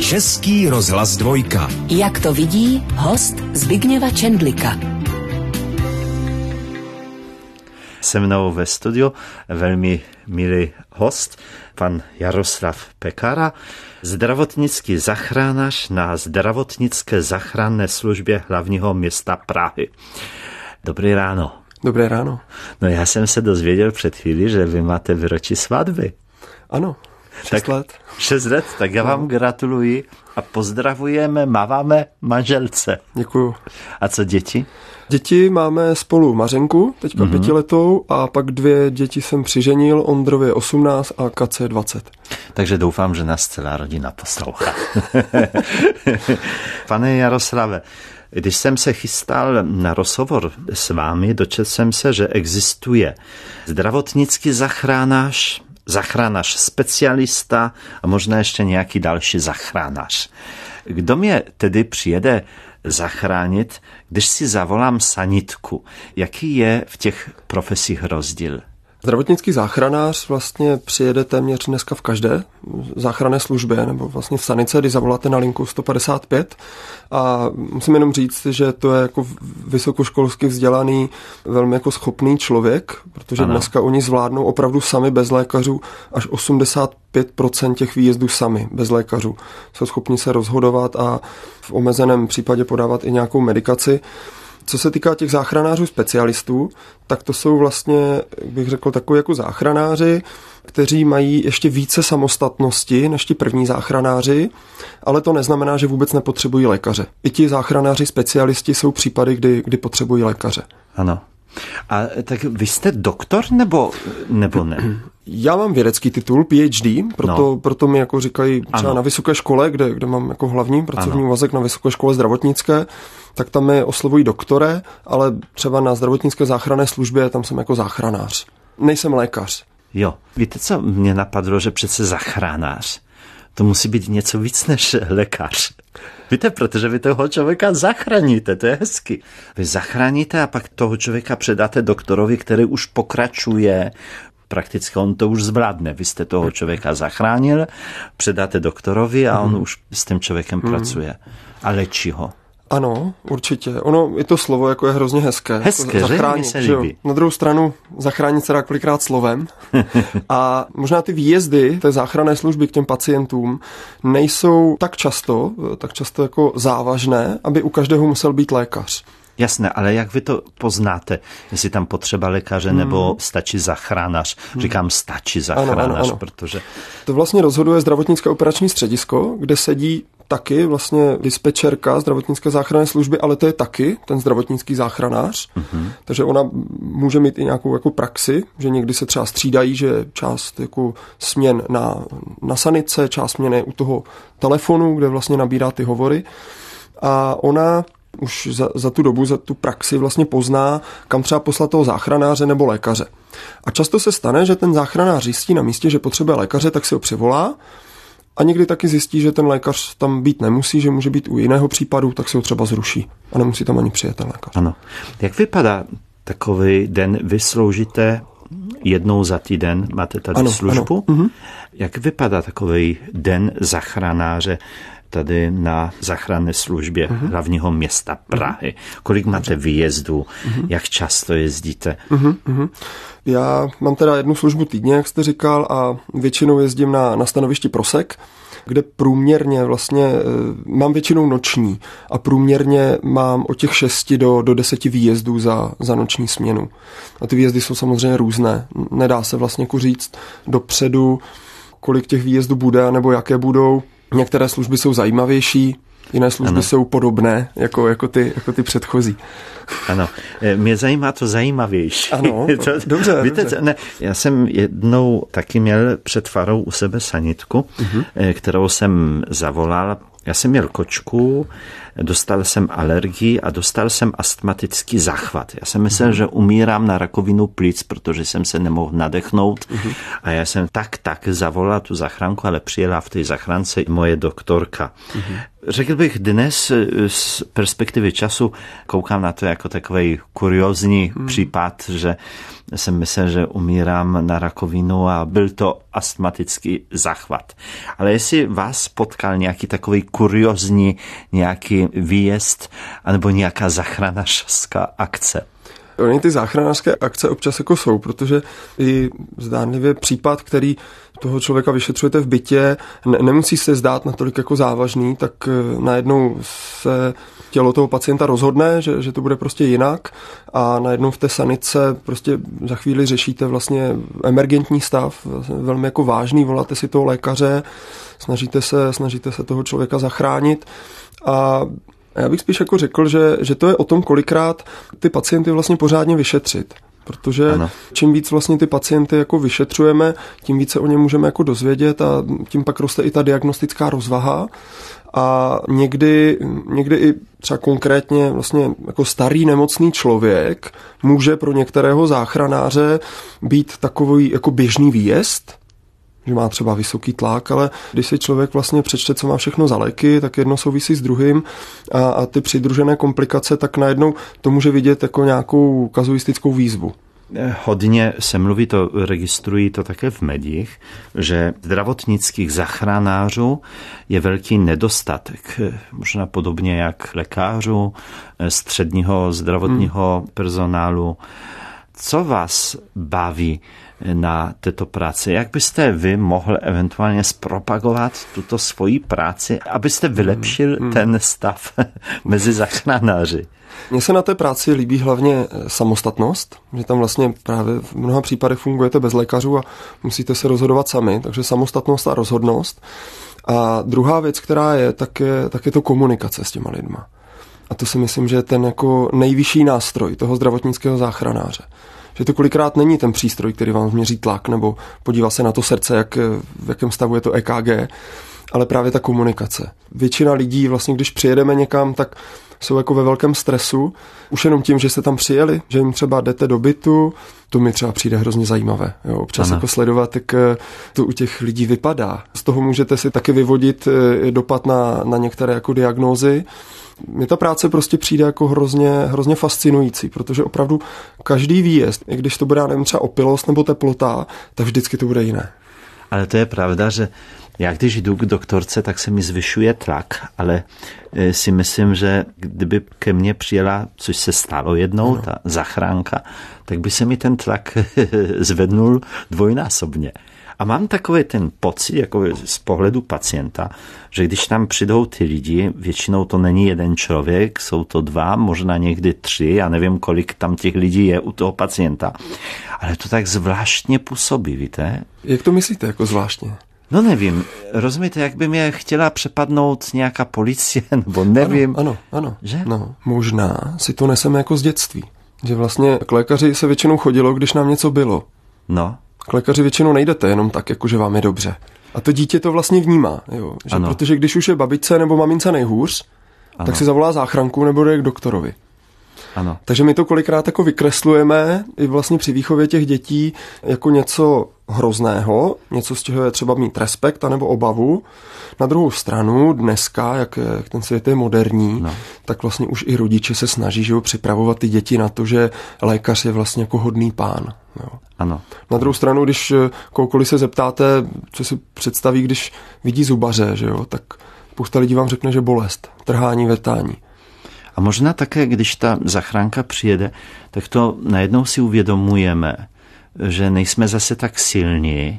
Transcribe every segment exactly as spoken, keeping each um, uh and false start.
Český rozhlas dvojka. Jak to vidí host Zbigněva Čendlika. Se mnou ve studiu velmi milý host, pan Jaroslav Pekara, zdravotnický záchranář na zdravotnické záchranné službě hlavního města Prahy. Dobré ráno. Dobré ráno. No já jsem se dozvěděl před chvíli, že vy máte výročí svatby. Ano, šest tak, let. Šest let, tak já vám gratuluji a pozdravujeme, máváme manželce. Děkuju. A co děti? Děti máme spolu Mařenku, teďka mm-hmm. pětiletou, a pak dvě děti jsem přiženil, Ondrově osmnáct a Kace dvacet. Takže doufám, že nás celá rodina poslouchá. Pane Jaroslave, když jsem se chystal na rozhovor s vámi, dočetl jsem se, že existuje zdravotnický záchranář, záchranář specialista a možná ještě nějaký další záchranář. Kdo mě tedy přijede zachránit, když si zavolám sanitku? Jaký je v těch profesích rozdíl? Zdravotnický záchranář vlastně přijede téměř dneska v každé záchranné službě, nebo vlastně v sanice, když zavoláte na linku sto padesát pět. A musím jenom říct, že to je jako vysokoškolsky vzdělaný, velmi jako schopný člověk, protože ano. Dneska oni zvládnou opravdu sami bez lékařů až osmdesát pět procent těch výjezdů sami bez lékařů. Jsou schopni se rozhodovat a v omezeném případě podávat i nějakou medikaci. Co se týká těch záchranářů specialistů, tak to jsou vlastně, bych řekl, takový jako záchranáři, kteří mají ještě více samostatnosti než ti první záchranáři, ale to neznamená, že vůbec nepotřebují lékaře. I ti záchranáři specialisti jsou případy, kdy, kdy potřebují lékaře. Ano. A tak vy jste doktor nebo, nebo ne? Já mám vědecký titul, P H D, proto, no. proto mi jako říkají třeba ano. na vysoké škole, kde, kde mám jako hlavní pracovní úvazek na vysoké škole zdravotnické, tak tam mi oslovují doktore, ale třeba na zdravotnické záchranné službě tam jsem jako záchranář. Nejsem lékař. Jo, víte, co mě napadlo, že přece záchranář, to musí být něco víc než lékař. Víte, protože vy toho člověka zachráníte, to je hezky. Vy zachráníte a pak toho člověka předáte doktorovi, který už pokračuje. Prakticky on to už zvládne. Vy jste toho člověka zachránil, předáte doktorovi a on už s tím člověkem hmm. pracuje. A léčí ho. Ano, určitě. Ono, i to slovo jako je hrozně hezké. Hezké, jako zachránit, se líbí. Na druhou stranu zachránit se dá kolikrát slovem. A možná ty výjezdy té záchranné služby k těm pacientům nejsou tak často, tak často jako závažné, aby u každého musel být lékař. Jasné, ale jak vy to poznáte, jestli tam potřeba lékaře hmm. nebo stačí záchranář? Říkám stačí záchranář, ano, ano, ano. protože... To vlastně rozhoduje zdravotnické operační středisko, kde sedí taky vlastně dispečerka zdravotnické záchranné služby, ale to je taky ten zdravotnický záchranář. Mm-hmm. Takže ona může mít i nějakou jako praxi, že někdy se třeba střídají, že část jako směn na, na sanice, část směn je u toho telefonu, kde vlastně nabírá ty hovory. A ona už za, za tu dobu, za tu praxi vlastně pozná, kam třeba poslat toho záchranáře nebo lékaře. A často se stane, že ten záchranář zjistí na místě, že potřebuje lékaře, tak si ho přivolá a někdy taky zjistí, že ten lékař tam být nemusí, že může být u jiného případu, tak si ho třeba zruší a nemusí tam ani přijet ten lékař. Ano. Jak vypadá takový den? Vy sloužíte jednou za týden, máte tady ano, službu. Ano. Jak vypadá takový den záchranáře tady na záchranné službě uh-huh. hlavního města Prahy? Kolik máte výjezdů? Uh-huh. Jak často jezdíte? Uh-huh. Uh-huh. Já mám teda jednu službu týdně, jak jste říkal, a většinou jezdím na, na stanovišti Prosek, kde průměrně vlastně mám většinou noční a průměrně mám od těch šesti do, do deseti výjezdů za, za noční směnu. A ty výjezdy jsou samozřejmě různé. Nedá se vlastně jako říct dopředu, kolik těch výjezdů bude, nebo jaké budou. Některé služby jsou zajímavější, jiné služby ano. jsou podobné jako, jako, ty, jako ty předchozí. Ano, mě zajímá to zajímavější. Ano, to, dobře. Víte, dobře. Ne, já jsem jednou taky měl před farou u sebe sanitku, uh-huh. kterou jsem zavolal. Já jsem měl kočku, dostal jsem alergii a dostal jsem astmatický záchvat. Já jsem myslel, uh-huh. že umírám na rakovinu plic, protože jsem se nemohl nadechnout. Uh-huh. A já jsem tak, tak zavolal tu zachránku, ale přijela v té zachránce i moje doktorka. Uh-huh. Řekl bych, dnes z perspektivy času koukám na to jako takový kuriózní hmm. případ, že jsem myslel, že umírám na rakovinu a byl to astmatický záchvat. Ale jestli vás potkal nějaký takový kuriózní nějaký výjezd anebo nějaká záchranářská akce? Ony ty záchranářské akce občas jako jsou, protože i zdánlivě případ, který toho člověka vyšetřujete v bytě, ne, nemusí se zdát natolik jako závažný, tak najednou se tělo toho pacienta rozhodne, že, že to bude prostě jinak a najednou v té sanice prostě za chvíli řešíte vlastně emergentní stav, velmi jako vážný, voláte si toho lékaře, snažíte se, snažíte se toho člověka zachránit a já bych spíš jako řekl, že, že to je o tom, kolikrát ty pacienty vlastně pořádně vyšetřit. Protože ano. čím víc vlastně ty pacienty jako vyšetřujeme, tím více o ně můžeme jako dozvědět a tím pak roste i ta diagnostická rozvaha. A někdy, někdy i třeba konkrétně vlastně jako starý nemocný člověk může pro některého záchranáře být takový jako běžný výjezd, že má třeba vysoký tlak, ale když si člověk vlastně přečte, co má všechno za léky, tak jedno souvisí s druhým a, a ty přidružené komplikace, tak najednou to může vidět jako nějakou kazuistickou výzvu. Hodně se mluví, to registrují to také v médiích, že zdravotnických záchranářů je velký nedostatek, možná podobně jak lékařů, středního zdravotního hmm. personálu. Co vás baví na této práci? Jak byste vy mohl eventuálně zpropagovat tuto svoji práci, abyste vylepšil hmm. ten stav mezi záchranáři? Mně se na té práci líbí hlavně samostatnost, že tam vlastně právě v mnoha případech fungujete bez lékařů a musíte se rozhodovat sami, takže samostatnost a rozhodnost. A druhá věc, která je, tak je, tak je to komunikace s těma lidma. A to si myslím, že je ten jako nejvyšší nástroj toho zdravotnického záchranáře. Že to kolikrát není ten přístroj, který vám změří tlak nebo podívá se na to srdce, jak, v jakém stavu je to E K G, ale právě ta komunikace. Většina lidí vlastně, když přijedeme někam, tak jsou jako ve velkém stresu, už jenom tím, že jste tam přijeli, že jim třeba jdete do bytu, to mi třeba přijde hrozně zajímavé. Jo, občas ano. jako sledovat, jak to u těch lidí vypadá. Z toho můžete si taky vyvodit dopad na, na některé jako diagnózy. Mně ta práce prostě přijde jako hrozně, hrozně fascinující, protože opravdu každý výjezd, i když to bude, nevím, třeba opilost nebo teplota, tak vždycky to bude jiné. Ale to je pravda, že já když jdu k doktorce, tak se mi zvyšuje tlak, ale si myslím, že kdyby ke mně přijela, což se stalo jednou, ano. ta zachránka, tak by se mi ten tlak zvednul dvojnásobně. A mám takový ten pocit, jako z pohledu pacienta, že když tam přijdou ty lidi, většinou to není jeden člověk, jsou to dva, možná někdy tři, já nevím, kolik tam těch lidí je u toho pacienta, ale to tak zvláštně působí, víte? Jak to myslíte, jako zvláštně? No nevím, rozumíte, jak by mě chtěla přepadnout nějaká policie, nebo nevím. Ano, ano, ano. Že? No, možná si to neseme jako z dětství. Že vlastně k lékaři se většinou chodilo, když nám něco bylo. No. K lékaři většinou nejdete jenom tak, jako že vám je dobře. A to dítě to vlastně vnímá, jo? Že protože když už je babičce nebo mamince nejhůř, ano. tak si zavolá záchranku nebo jde k doktorovi. Ano. Takže my to kolikrát jako vykreslujeme i vlastně při výchově těch dětí jako něco hrozného, něco, z čeho je třeba mít respekt anebo obavu. Na druhou stranu dneska, jak, jak ten svět je moderní, no. tak vlastně už i rodiče se snaží, že jo, připravovat ty děti na to, že lékař je vlastně jako hodný pán. Jo. Ano. Na druhou stranu, když koukoliv se zeptáte, co si představí, když vidí zubaře, že jo, tak spousta lidí vám řekne, že bolest, trhání, vetání. A možná také, když ta zachránka přijede, tak to najednou si uvědomujeme, že nejsme zase tak silní,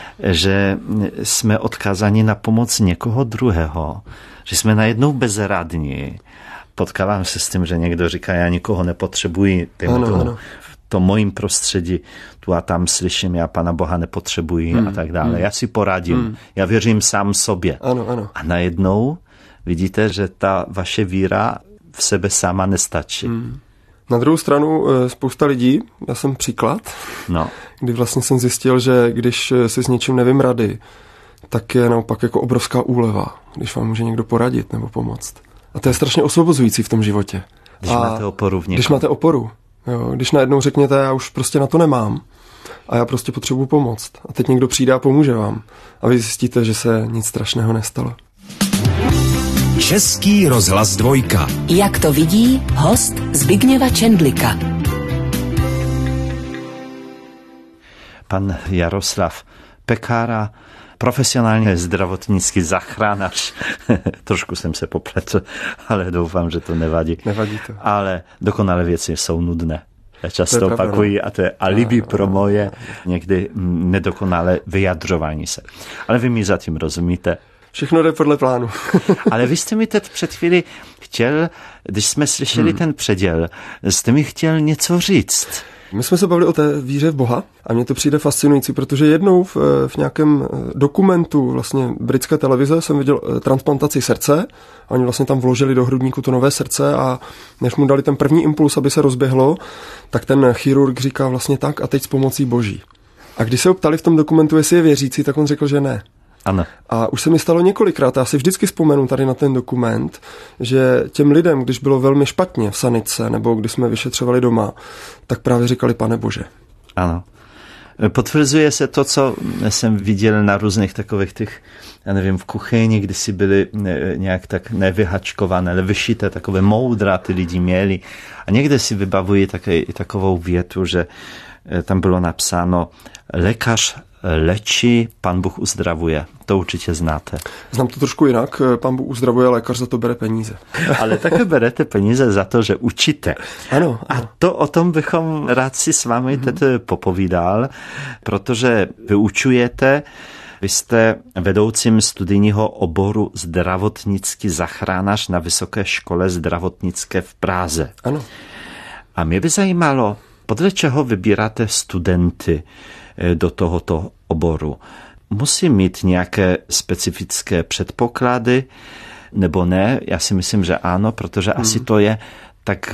že jsme odkázáni na pomoc někoho druhého, že jsme najednou bezradní. Potkávám se s tím, že někdo říká, já nikoho nepotřebuji, ano, tomu, ano. v tom mojím prostředí, tu a tam slyším, já Pana Boha nepotřebuji hmm. a tak dále. Hmm. Já si poradím, hmm. já věřím sám sobě. Ano, ano. A najednou vidíte, že ta vaše víra v sebe sama nestačí. Hmm. Na druhou stranu spousta lidí, já jsem příklad, no. kdy vlastně jsem zjistil, že když si s něčím nevím rady, tak je naopak jako obrovská úleva, když vám může někdo poradit nebo pomoct. A to je strašně osvobozující v tom životě. Když a máte oporu v někom. Když máte oporu. Jo, když najednou řekněte, já už prostě na to nemám a já prostě potřebuji pomoct. A teď někdo přijde a pomůže vám. A vy zjistíte, že se nic strašného nestalo. Český rozhlas dvojka. Jak to vidí host Zbigněva Čendlika. Pan Jaroslav Pekára, profesionální zdravotnický záchranář. Trošku jsem se popletl, ale doufám, že to nevadí. Nevadí to. Ale dokonalé věci jsou nudné. Často opakují a to je alibi pro moje někdy nedokonalé vyjadřování se. Ale vy mi zatím rozumíte. Všechno jde podle plánu. Ale vy jste mi teď před chvíli chtěl, když jsme slyšeli hmm. ten předěl, jste mi chtěl něco říct. My jsme se bavili o té víře v Boha a mně to přijde fascinující, protože jednou v, v nějakém dokumentu vlastně britské televize jsem viděl transplantaci srdce. Oni vlastně tam vložili do hrudníku to nové srdce a než mu dali ten první impuls, aby se rozběhlo, tak ten chirurg říká vlastně tak a teď s pomocí Boží. A když se ho ptali v tom dokumentu, jestli je věřící, tak on řekl, že ne. Ano. A už se mi stalo několikrát, já si vždycky vzpomenu tady na ten dokument, že těm lidem, když bylo velmi špatně v sanice, nebo když jsme vyšetřovali doma, tak právě říkali Pane Bože. Ano. Potvrzuje se to, co jsem viděl na různých takových těch, já nevím, v kuchyni, kdy si byly nějak tak nevyhačkované, ale vyšité, takové moudra ty lidi měli. A někde si vybavují také, takovou větu, že tam bylo napsáno lékař léčí, Pan Bůh uzdravuje. To určitě znáte. Znám to trošku jinak. Pan Bůh uzdravuje, lékař za to bere peníze. Ale také berete peníze za to, že učíte. Ano. ano. A to o tom bychom rád si s vámi mm-hmm. teď popovídal, protože vy učujete, vy jste vedoucím studijního oboru zdravotnický záchranář na Vysoké škole zdravotnické v Praze. Ano. A mě by zajímalo, podle čeho vybíráte studenty do tohoto oboru. Musí mít nějaké specifické předpoklady, nebo ne? Já si myslím, že ano, protože hmm. asi to je tak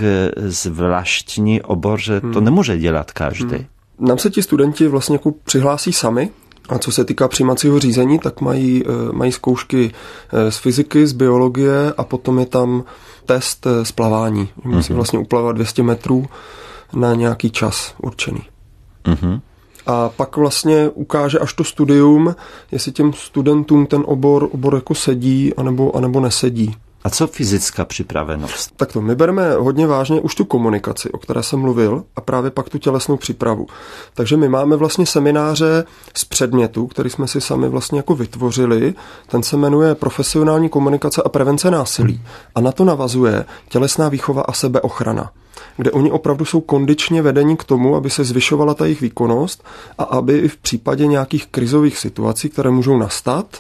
zvláštní obor, že hmm. to nemůže dělat každý. Hmm. Nám se ti studenti vlastně jako přihlásí sami, a co se týká přijímacího řízení, tak mají, mají zkoušky z fyziky, z biologie a potom je tam test z plavání. Musí hmm. vlastně uplavat dvě stě metrů na nějaký čas určený. Hmm. A pak vlastně ukáže až to studium, jestli těm studentům ten obor, obor jako sedí, anebo, anebo nesedí. A co fyzická připravenost? Tak to, my bereme hodně vážně už tu komunikaci, o které jsem mluvil, a právě pak tu tělesnou přípravu. Takže my máme vlastně semináře z předmětu, který jsme si sami vlastně jako vytvořili. Ten se jmenuje Profesionální komunikace a prevence násilí. A na to navazuje tělesná výchova a sebeochrana, kde oni opravdu jsou kondičně vedeni k tomu, aby se zvyšovala ta jejich výkonnost a aby i v případě nějakých krizových situací, které můžou nastat,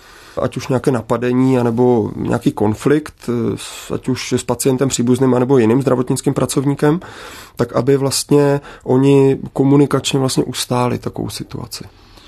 ať už nějaké napadení, anebo nějaký konflikt, ať už s pacientem příbuzným, anebo jiným zdravotnickým pracovníkem, tak aby vlastně oni komunikačně vlastně ustáli takovou situaci.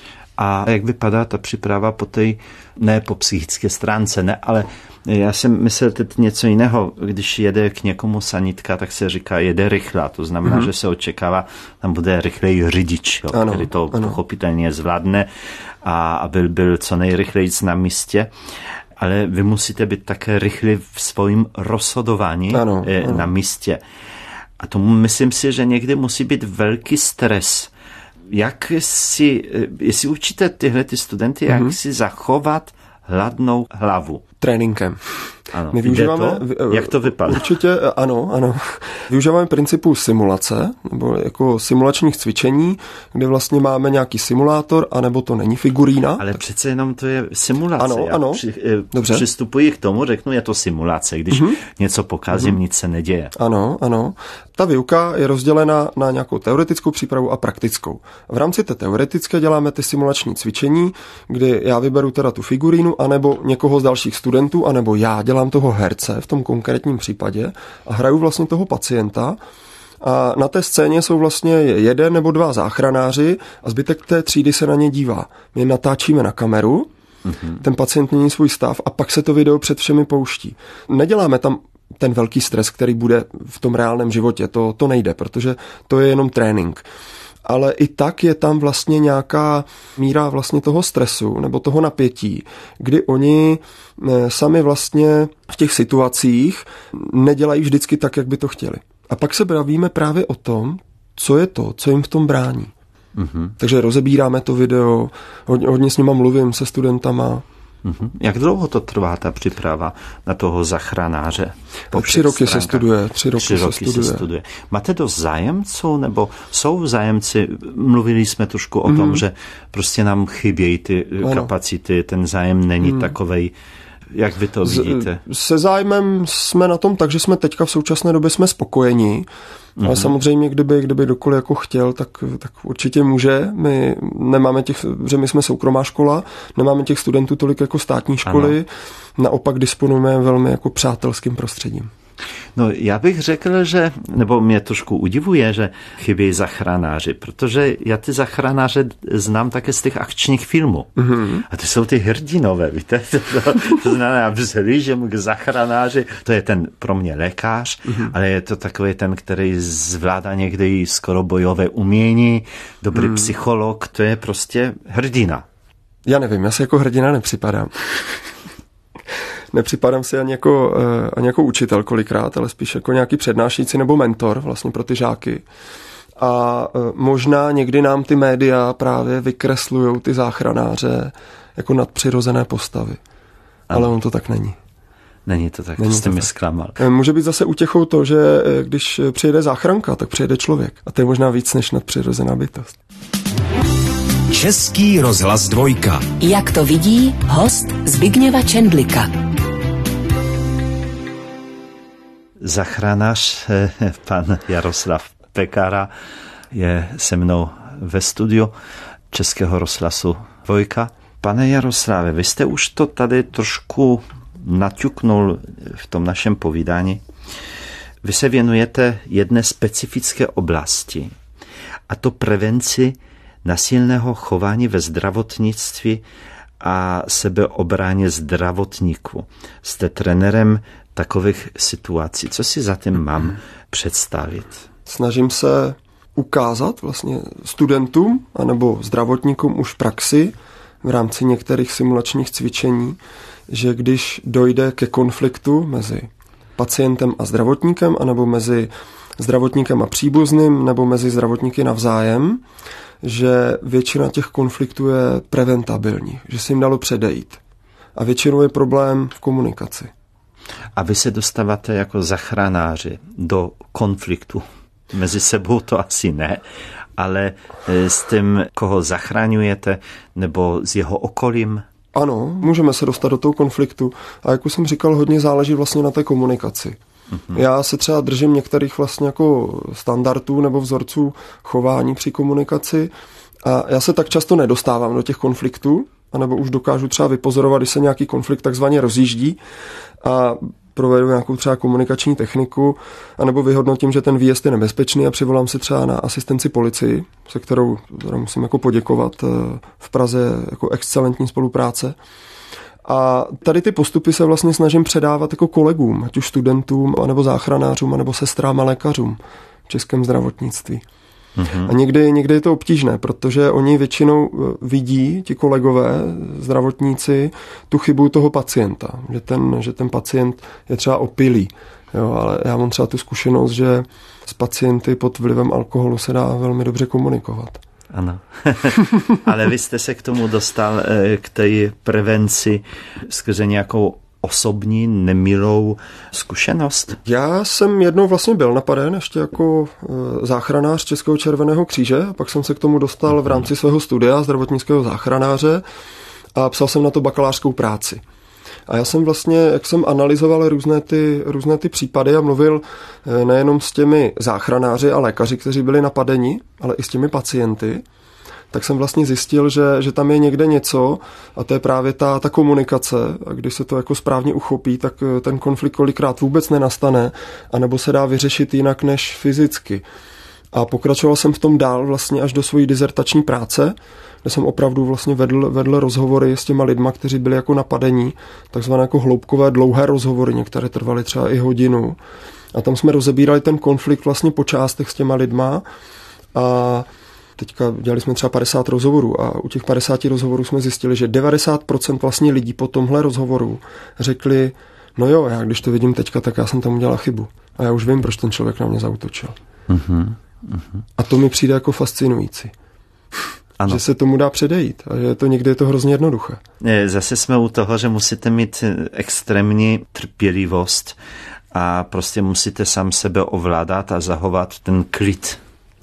A jak vypadá ta příprava po té, ne po psychické stránce, ne, ale já jsem myslel teď něco jiného. Když jede k někomu sanitka, tak se říká, jede rychle. To znamená, mm-hmm. že se očekává, tam bude rychlej řidič, jo, ano, který to ano. pochopitelně zvládne a aby byl co nejrychleji na místě. Ale vy musíte být také rychlí v svém rozhodování ano, ano. na místě. A tomu myslím si, že někdy musí být velký stres. Jak si, jestli učíte tyhle ty studenty, mm-hmm. jak si zachovat hladnou hlavu? Tréninkem. Ano. My využíváme, to? Jak to vypadá? Určitě ano, ano. Využíváme principu simulace, nebo jako simulačních cvičení, kde vlastně máme nějaký simulátor, anebo to není figurína. Ale tak... přece jenom to je simulace. Ano, Já ano. Při, Dobře. Přistupuji k tomu, řeknu, je to simulace. Když mm-hmm. něco pokazím, mm-hmm. nic se neděje. Ano, ano. Ta výuka je rozdělena na nějakou teoretickou přípravu a praktickou. V rámci té teoretické děláme ty simulační cvičení, kdy já vyberu teda tu figurínu, anebo někoho z dalších studentů, anebo já dělám toho herce v tom konkrétním případě a hraju vlastně toho pacienta. A na té scéně jsou vlastně jeden nebo dva záchranáři a zbytek té třídy se na ně dívá. My natáčíme na kameru, mm-hmm. ten pacient mění svůj stav a pak se to video před všemi pouští. Neděláme tam ten velký stres, který bude v tom reálném životě. To, to nejde, protože to je jenom trénink. Ale i tak je tam vlastně nějaká míra vlastně toho stresu nebo toho napětí, kdy oni sami vlastně v těch situacích nedělají vždycky tak, jak by to chtěli. A pak se bavíme právě o tom, co je to, co jim v tom brání. Mm-hmm. Takže rozebíráme to video, hodně, hodně s nima mluvím, se studentama. Mm-hmm. Jak dlouho to trvá, ta příprava na toho záchranáře? Po tři roky se studuje. Tři roky, tři roky se, studuje. se studuje. Máte dost zájemců, nebo jsou zájemci? Mluvili jsme trošku o mm-hmm. tom, že prostě nám chybějí ty ano. kapacity, ten zájem není mm. takovej. Jak vy to vidíte? Se zájmem jsme na tom tak, že jsme teďka v současné době jsme spokojení, mm-hmm. ale samozřejmě, kdyby, kdyby dokoliv jako chtěl, tak, tak určitě může. My nemáme těch, že my jsme soukromá škola, nemáme těch studentů tolik jako státní školy, ano. naopak disponujeme velmi jako přátelským prostředím. No, já bych řekl, že, nebo mě trošku udivuje, že chybí záchranáři, protože já ty záchranáře znám také z těch akčních filmů. Mm-hmm. A to jsou ty hrdinové, víte? To, to znamená, vzhlížím k záchranáři, to je ten pro mě lékař, mm-hmm. ale je to takový ten, který zvládá někdy skoro bojové umění, dobrý mm. psycholog, to je prostě hrdina. Já nevím, já se jako hrdina nepřipadám. Nepřipadám si ani jako, ani jako učitel kolikrát, ale spíš jako nějaký přednášící nebo mentor vlastně pro ty žáky. A možná někdy nám ty média právě vykreslujou ty záchranáře jako nadpřirozené postavy. Ale on to tak není. Není to tak, není jste to mi zklamal. Může být zase útěchou to, že když přijede záchranka, tak přijede člověk. A to je možná víc než nadpřirozená bytost. Český rozhlas dvojka. Jak to vidí host Zbigněva Čendlika. Záchranář, pan Jaroslav Pekara, je se mnou ve studiu Českého rozhlasu dvojka. Pane Jaroslave, vy jste už to tady trošku naťuknul v tom našem povídání. Vy se věnujete jedné specifické oblasti, a to prevenci nasilného chování ve zdravotnictví a sebeobraně zdravotníků. Jste trenérem takových situací. Co si za tím mám představit? Snažím se ukázat vlastně studentům anebo zdravotníkům už v praxi v rámci některých simulačních cvičení, že když dojde ke konfliktu mezi pacientem a zdravotníkem anebo mezi zdravotníkem a příbuzným nebo mezi zdravotníky navzájem, že většina těch konfliktů je preventabilní, že se jim dalo předejít. A většinou je problém v komunikaci. A vy se dostáváte jako záchranáři do konfliktu. Mezi sebou to asi ne, ale s tím, koho zachraňujete, nebo s jeho okolím? Ano, můžeme se dostat do toho konfliktu. A jak už jsem říkal, hodně záleží vlastně na té komunikaci. Mm-hmm. Já se třeba držím některých vlastně jako standardů nebo vzorců chování při komunikaci a já se tak často nedostávám do těch konfliktů, anebo už dokážu třeba vypozorovat, když se nějaký konflikt takzvaně rozjíždí a provedu nějakou třeba komunikační techniku, anebo vyhodnotím, že ten výjezd je nebezpečný a přivolám si třeba na asistenci policii, se kterou, kterou musím jako poděkovat v Praze jako excelentní spolupráce. A tady ty postupy se vlastně snažím předávat jako kolegům, ať už studentům, anebo záchranářům, anebo sestrám a lékařům v českém zdravotnictví. Mm-hmm. A někdy, někdy je to obtížné, protože oni většinou vidí, ti kolegové, zdravotníci, tu chybu toho pacienta, že ten, že ten pacient je třeba opilý. Jo, ale já mám třeba tu zkušenost, že s pacienty pod vlivem alkoholu se dá velmi dobře komunikovat. Ano, ale vy jste se k tomu dostal, k té prevenci skrze nějakou osobní, nemilou zkušenost? Já jsem jednou vlastně byl napaden ještě jako záchranář Českého červeného kříže a pak jsem se k tomu dostal v rámci svého studia zdravotnického záchranáře a psal jsem na to bakalářskou práci. A já jsem vlastně, jak jsem analyzoval různé ty, různé ty případy a mluvil nejenom s těmi záchranáři a lékaři, kteří byli napadeni, ale i s těmi pacienty, tak jsem vlastně zjistil, že, že tam je někde něco a to je právě ta, ta komunikace a když se to jako správně uchopí, tak ten konflikt kolikrát vůbec nenastane anebo se dá vyřešit jinak než fyzicky. A pokračoval jsem v tom dál vlastně až do své dizertační práce, kde jsem opravdu vlastně vedl, vedl rozhovory s těma lidma, kteří byli jako napadení, takzvané jako hloubkové dlouhé rozhovory, některé trvaly třeba i hodinu. A tam jsme rozebírali ten konflikt vlastně po částech s těma lidma a teďka dělali jsme třeba padesát rozhovorů a u těch padesáti rozhovorů jsme zjistili, že devadesát procent vlastně lidí po tomhle rozhovoru řekli, no jo, já když to vidím teďka, tak já jsem tam udělal chybu. A já už vím, proč ten člověk na mě zaútočil. Uh-huh, uh-huh. A to mi přijde jako fascinující. Ano. Že se tomu dá předejít a že to někdy je to hrozně jednoduché. Zase jsme u toho, že musíte mít extrémní trpělivost a prostě musíte sám sebe ovládat a zachovat ten klid.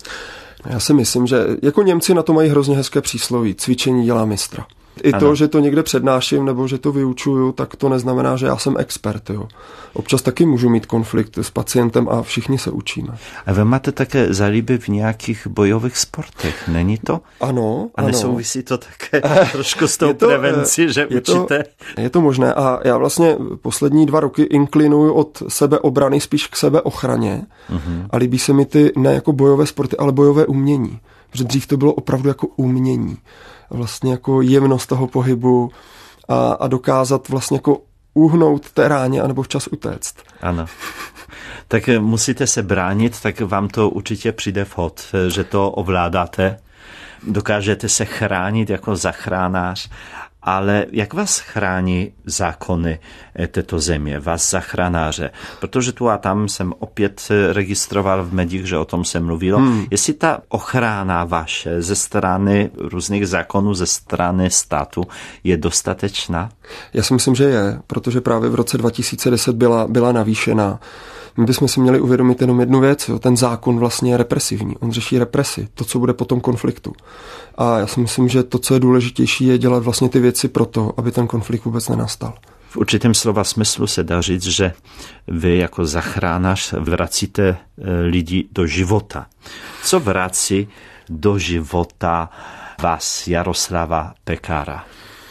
Já si myslím, že jako Němci na to mají hrozně hezké přísloví. Cvičení dělá mistra. I ano. To, že to někde přednáším nebo že to vyučuju, tak to neznamená, že já jsem expert. Jo. Občas taky můžu mít konflikt s pacientem a všichni se učíme. A vy máte také zalíby v nějakých bojových sportech, není to? Ano. A nesouvisí to také trošku s tou to, prevencí, že je učíte? To, je to možné a já vlastně poslední dva roky inklinuju od sebeobrany spíš k sebeochraně uh-huh. a líbí se mi ty ne jako bojové sporty, ale bojové umění. Protože dřív to bylo opravdu jako umění. Vlastně jako jemnost toho pohybu a, a dokázat vlastně jako uhnout té ráně anebo včas utéct. Ano. Tak musíte se bránit, tak vám to určitě přijde vhod, že to ovládáte. Dokážete se chránit jako zachránář. Ale jak vás chrání zákony této země, vás zachranáře? Protože tu a tam jsem opět registroval v médiích, že o tom se mluvilo. Hmm. Jestli ta ochrana vaše ze strany různých zákonů, ze strany státu je dostatečná? Já si myslím, že je, protože právě v roce dva tisíce deset byla, byla navýšená. My bychom si měli uvědomit jenom jednu věc, jo. Ten zákon vlastně je represivní, on řeší represi, to, co bude potom konfliktu. A já si myslím, že to, co je důležitější, je dělat vlastně ty věci proto, aby ten konflikt vůbec nenastal. V určitém slova smyslu se dá říct, že vy jako zachránař vracíte lidi do života. Co vrací do života vás, Jaroslava Pekára?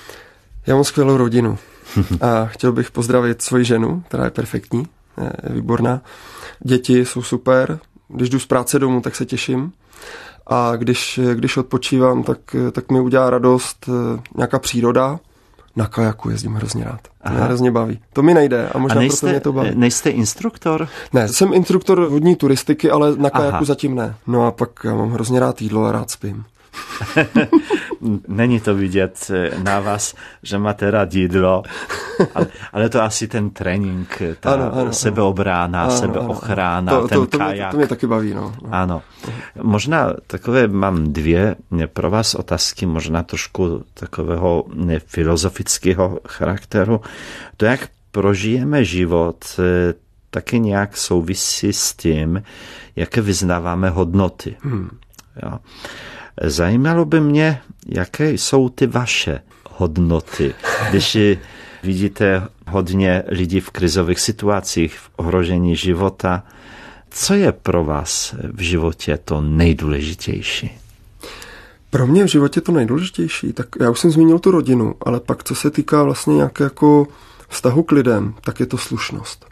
Já mám skvělou rodinu a chtěl bych pozdravit svoji ženu, která je perfektní. Je výborná. Děti jsou super. Když jdu z práce domů, tak se těším. A když, když odpočívám, tak, tak mi udělá radost nějaká příroda. Na kajaku jezdím hrozně rád. To mě hrozně baví. To mi nejde a možná a nejste, proto mě to baví. Nejste instruktor? Ne, jsem instruktor vodní turistiky, ale na kajaku Aha. zatím ne. No a pak já mám hrozně rád jídlo a rád spím. Není to vidět na vás, že máte rád jídlo, ale, ale to asi ten trénink, ta ano, ano, sebeobrána, ano, sebeochrana, to, ten to, to kajak. Mě, to mě taky baví. No. Ano. Možná takové mám dvě pro vás otázky, možná trošku takového filozofického charakteru. To, jak prožijeme život, taky nějak souvisí s tím, jaké vyznáváme hodnoty. Hmm. Jo. Zajímalo by mě, jaké jsou ty vaše hodnoty. Když vidíte hodně lidí v krizových situacích, v ohrožení života, co je pro vás v životě to nejdůležitější? Pro mě v životě to nejdůležitější, tak já už jsem zmínil tu rodinu, ale pak co se týká vlastně nějaké jako vztahu k lidem, tak je to slušnost.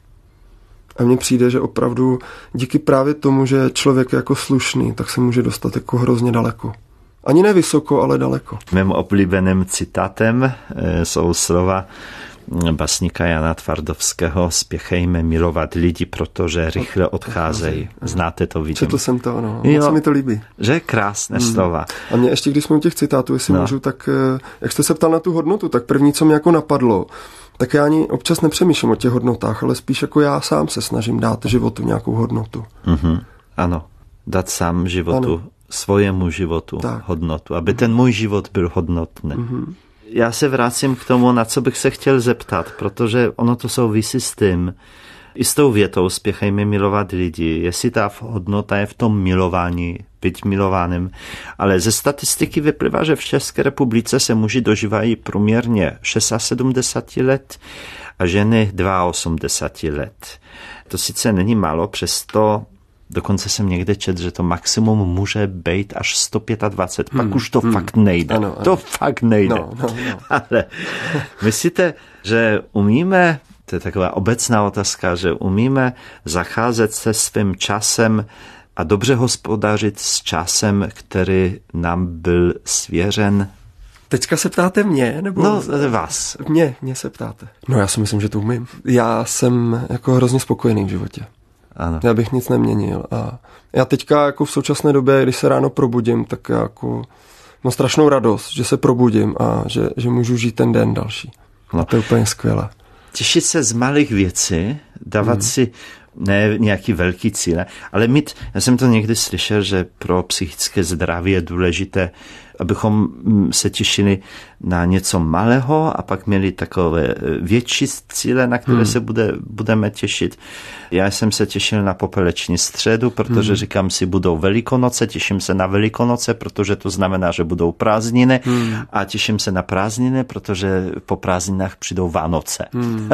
A mně přijde, že opravdu díky právě tomu, že člověk je jako slušný, tak se může dostat jako hrozně daleko. Ani ne vysoko, ale daleko. Mým oblíbeným citátem jsou slova básníka Jana Tvardovského: spěchejme milovat lidi, protože rychle odcházejí. Znáte to, vidím. Četl jsem to, no. Moc se mi to líbí. Že je krásné hmm. slova. A mě ještě, když jsme u těch citátů, jestli no. můžu, tak jak jste se ptal na tu hodnotu, tak první, co mě jako napadlo, tak já ani občas nepřemýšlím o těch hodnotách, ale spíš jako já sám se snažím dát životu nějakou hodnotu. Mm-hmm. Ano, dát sám životu, ano. svojemu životu tak. hodnotu, aby ten můj život byl hodnotný. Mm-hmm. Já se vracím k tomu, na co bych se chtěl zeptat, protože ono to souvisí s tím, i s tou větou spěchejme milovat lidi, jestli ta hodnota je v tom milování, být milovaným. Ale ze statistiky vyplývá, že v České republice se muži dožívají průměrně sedmdesát šest let a ženy osmdesát dva let. To sice není málo, přesto dokonce jsem někde četl, že to maximum může být až sto dvacet pět. Hmm, Pak už to hmm. fakt nejde. Ano, ano. To fakt nejde. No, no, no. Ale myslíte, že umíme, to je taková obecná otázka, že umíme zacházet se svým časem a dobře hospodařit s časem, který nám byl svěřen? Teďka se ptáte mě? Nebo no, vás. Mě, mě se ptáte. No já si myslím, že to umím. Já jsem jako hrozně spokojený v životě. Ano. Já bych nic neměnil. A já teďka jako v současné době, když se ráno probudím, tak já jako mám strašnou radost, že se probudím a že, že můžu žít ten den další. No. A to je úplně skvělé. Těšit se z malých věcí, dávat hmm. si ne nějaký velký cíle, ale mít, já jsem to někdy slyšel, že pro psychické zdraví je důležité abychom se těšili na něco malého a pak měli takové větší cíle, na které hmm. se bude, budeme těšit. Já jsem se těšil na popeleční středu, protože hmm. říkám si, budou Velikonoce, těším se na Velikonoce, protože to znamená, že budou prázdniny hmm. a těším se na prázdniny, protože po prázdninách přijdou Vánoce. Hmm.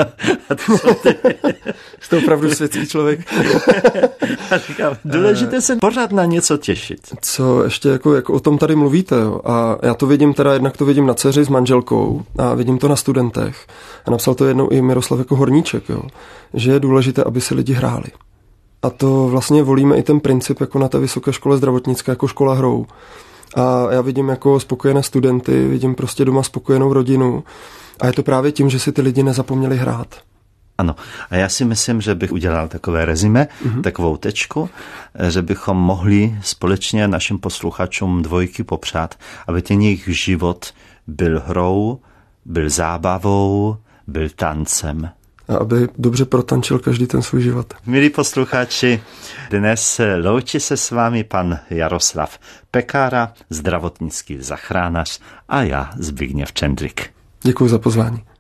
Jste opravdu světský člověk. A říkám, důležité se pořád na něco těšit. Co ještě jako, jako o tom tady mluvíte, jo? A já to vidím teda, jednak to vidím na dceři s manželkou a vidím to na studentech. A napsal to jednou i Miroslav jako Horníček, jo? Že je důležité, aby si lidi hráli. A to vlastně volíme i ten princip jako na té vysoké škole zdravotnické, jako škola hrou. A já vidím jako spokojené studenty, vidím prostě doma spokojenou rodinu. A je to právě tím, že si ty lidi nezapomněli hrát. Ano, a já si myslím, že bych udělal takové rezime, mm-hmm. takovou tečku, že bychom mohli společně našim posluchačům dvojky popřát, aby ten jejich život byl hrou, byl zábavou, byl tancem. A aby dobře protančil každý ten svůj život. Milí posluchači, dnes loučí se s vámi pan Jaroslav Pekára, zdravotnický zachránař, a já Zbigněv Čendlik. Děkuji za pozvání.